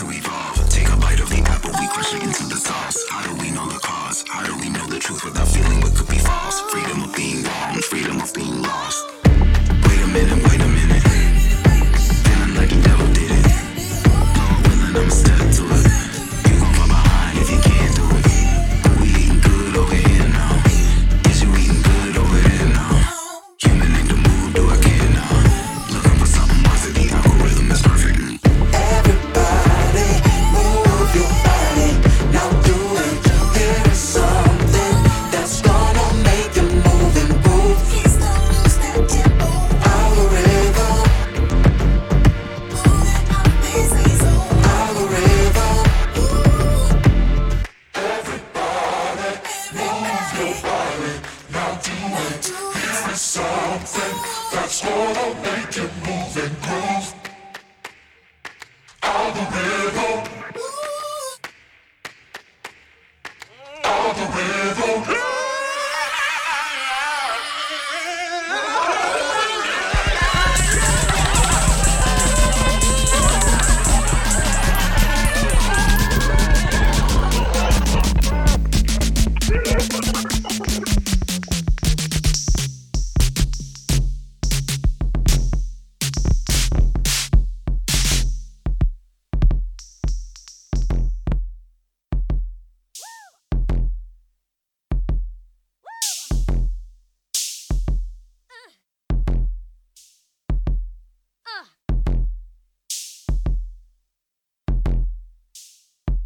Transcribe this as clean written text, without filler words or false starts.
to evolve. Take a bite of the apple, we crush it into the sauce. How do we know the cause? How do we know the truth without feeling what could be false? Freedom of being wrong, freedom of being lost. Wait a minute, wait a minute. Feeling like the devil did it. Lord willing, I'ma step to it. You gon' fall behind if you can't do it. But we eating good over here now. Is you eating good over there now? Human in the mood, do I care now? Looking for something more, so the algorithm is perfect. Everybody, move your body. Now do it. There is something that's gonna make you move and groove. Please don't lose that tempo. Algorithm. Algorithm. Everybody, move your body. Now do it. There is something that's gonna make you move and groove. Algorithm.